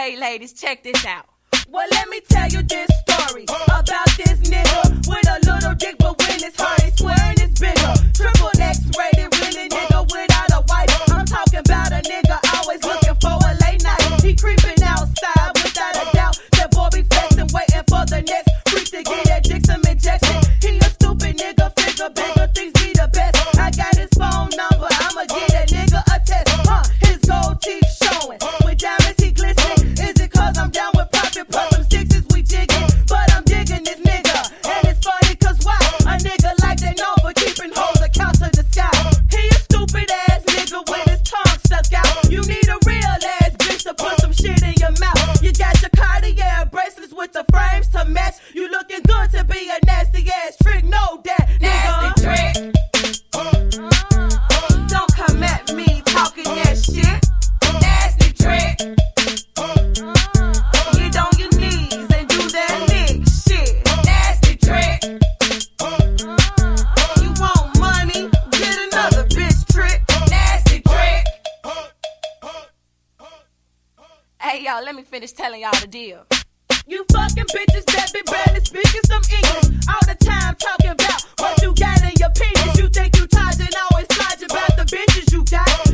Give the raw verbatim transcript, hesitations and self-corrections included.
Okay, ladies, check this out. Well, let me tell you this story about this nigga with a little dick, but when it's hard, he's swearing it's bigger. Triple X-rated, really nigga without a wife. I'm talking about a nigga always looking for a late night. He creeping outside without a doubt. That boy be flexing, waiting for the next freak to get that dick some injection. He a stupid nigga, figure bigger things be the best. I got his phone number, I'ma get a nigga a test. Huh, his gold teeth showing, with diamonds he glistening. Is it cause I'm down with profit? Plus some sixes we jigging, but I'm digging this nigga. And it's funny cause why? A nigga like they know for keeping hoes account to the sky. He a stupid ass nigga with his tongue stuck out. You need a real ass bitch to put some shit in your mouth. You got your Cartier bracelets with the frames to match. You looking good to be a nasty ass trick, know that nigga. Nasty trick. Don't come at me talking that shit. Nasty trick. Get on your knees and do that nigga shit. Nasty trick. You want money? Get another bitch trick. Nasty trick. Hey, y'all, let me finish telling y'all the deal. You fucking bitches that be barely speaking some English. All the time talking about what you got in your penis. You think you tired and always slide about the bitches you got.